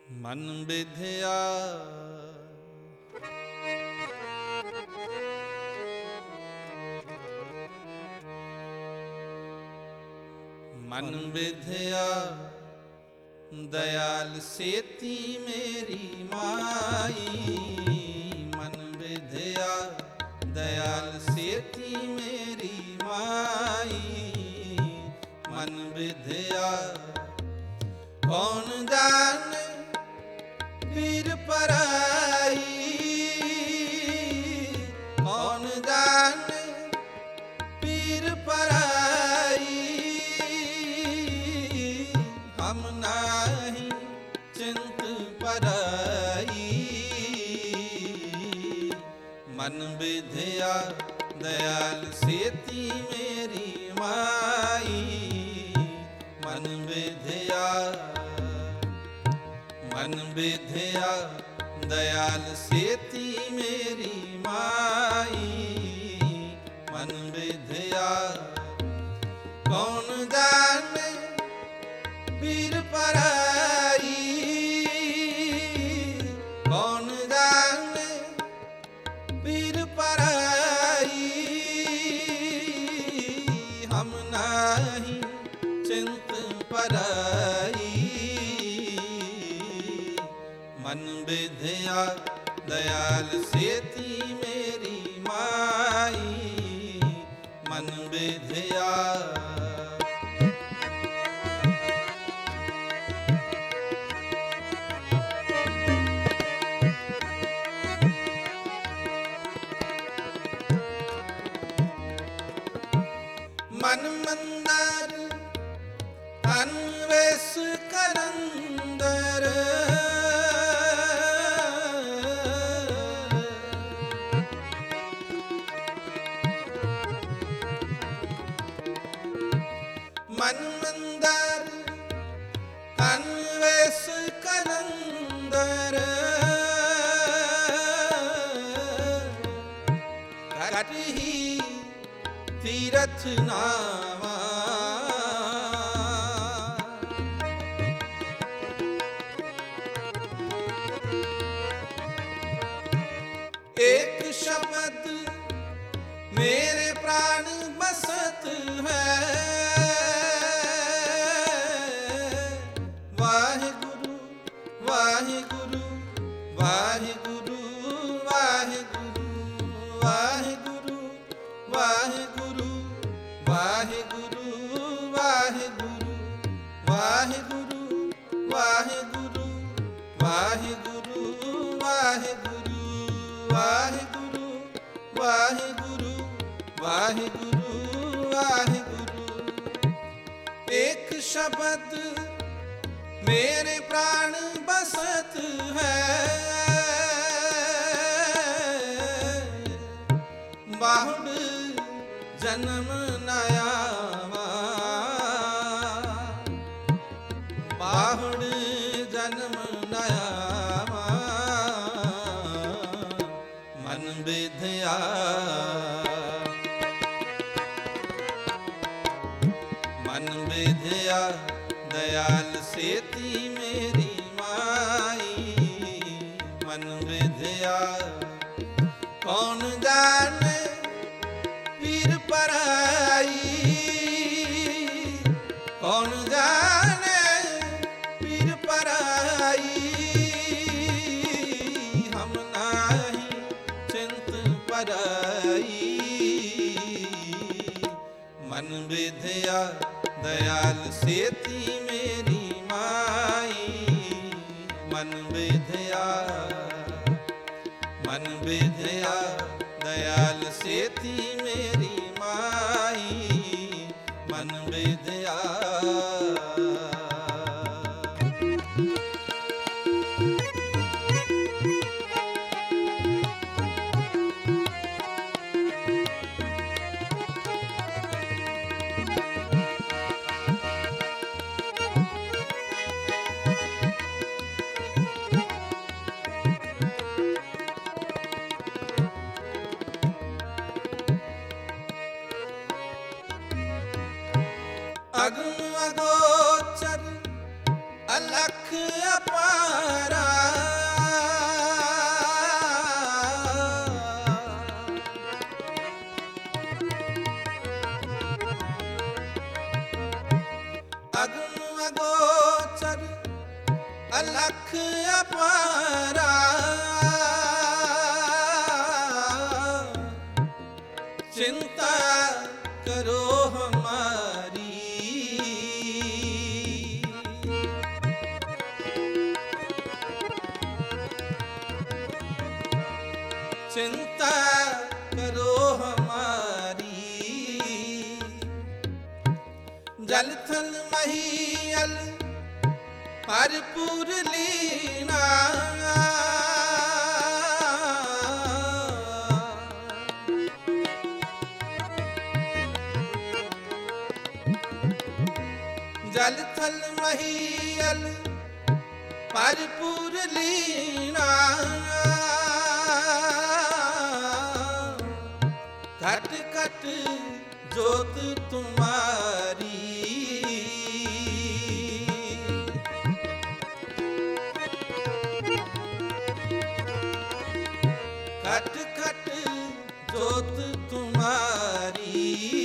मन विधिया मन विधिया दयाल सेती मेरी माई। मन विधिया दयाल सेती मेरी माई। मन विधिया कौन जाने पीर पराई। कौन जाने पीर पराई। हम नाही चिंत पराई। मन विधिया दयाल सेती मेरी माई। मन विधिया मन विधिया दयाल सेती मेरी माई। मन विधिया कौन जाने पीर पराई। कौन जाने पीर पराई। हम नाही चिंत पराई। मन विधिया दयाल सेती मेरी माई। मन विधिया मन मंदार अन्वेष करंदर। मन मंदार अन्वेष करंदर। करही तीरथ नावा। एक शब्द मेरे प्राण बसत है। वाहिगुरु वाहिगुरु वाहिगुरु वाहिगुरु वाहिगुरु वाहिगुरु वाहिगुरु वाहिगुरु वाहिगुरु वाहिगुरु वाहिगुरु वाहिगुरु वाहिगुरु वाहिगुरु वाहिगुरु वाहिगुरु। एक शब्द मेरे प्राण बसत है। बाहुड जन्म नयावा। बाहुड जन्म नयावा। मन विधिया मन विधिया दयाल सेती मेरी माई। मन विधिया कौन जाने पीर पराई। कौन जाने पीर पराई। हम नाही चिंत पराई। मन विधिया दयाल सेती मेरी माई। अलख अपारा अगम अगोचर अलख अपारा चिंता करो हमारी चिंता करो हमारी जल थल महियल भरपूर लीना जल थल महियल भरपूर लीना घट घट जोत तुम्हारी घट घट जोत तुम्हारी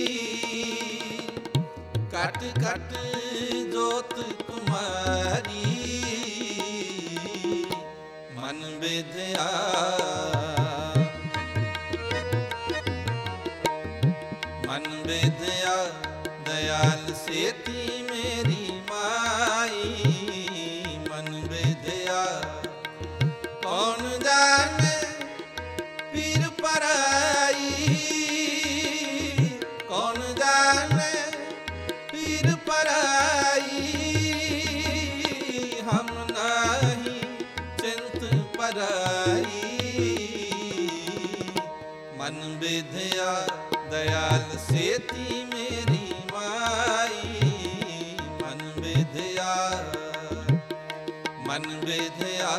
घट घट जोत तुम्हारी मन विद्या मन विद्या दयाल सेती मेरी माई मन विद्या कौन जाने पीर पराई कौन जाने पीर पराई हम नहीं चिंत पराई मन विद्या दयाल सेती मेरी माई मन विद्या मन विद्या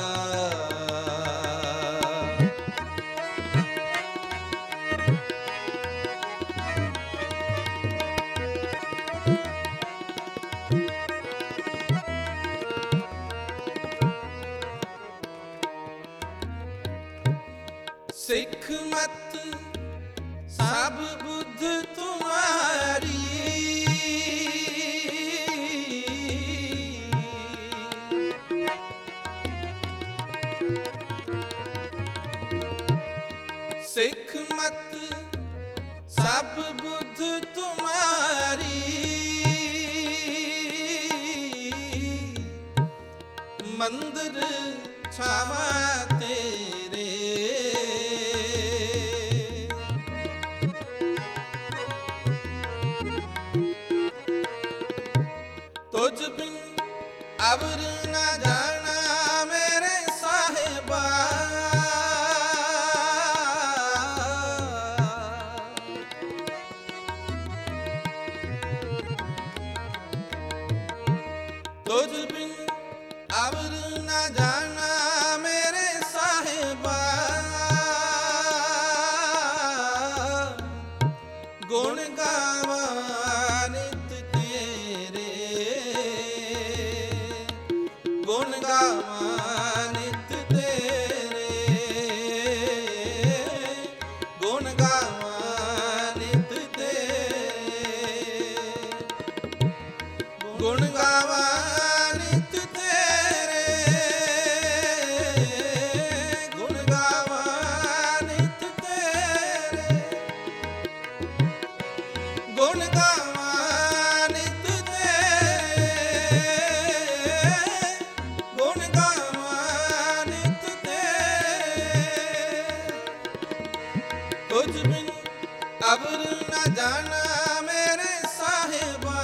सिख मत सब बुद्ध तुम्हारी सिख मत सब बुद्ध तुम्हारी मंदिर छावा तेरे तुझ बिन अबर न जाना मेरे साहिबा तुझ बिन अबर न जाना मेरे साहिबा गुण गावा नित तेरे गुण गावा नित तेरे गुण गावा नित तेरे गुण गावा नित तेरे गुण गावा नित तेरे गुण गावा नित तेरे गुण गावा नित तेरे तुझ बिन अबर न जाना मेरे साहिबा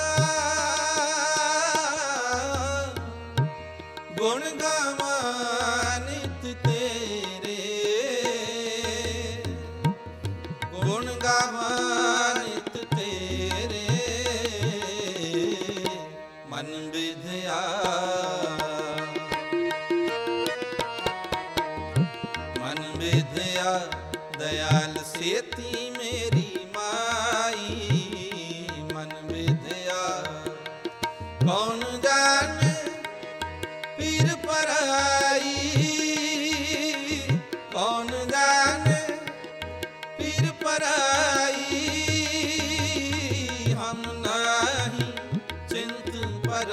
गुण गावा नित तेरे गुण गावा नित तेरे मन विद्या मन विद्या दयाल सेती मेरी माई मन विद्या कौन जाने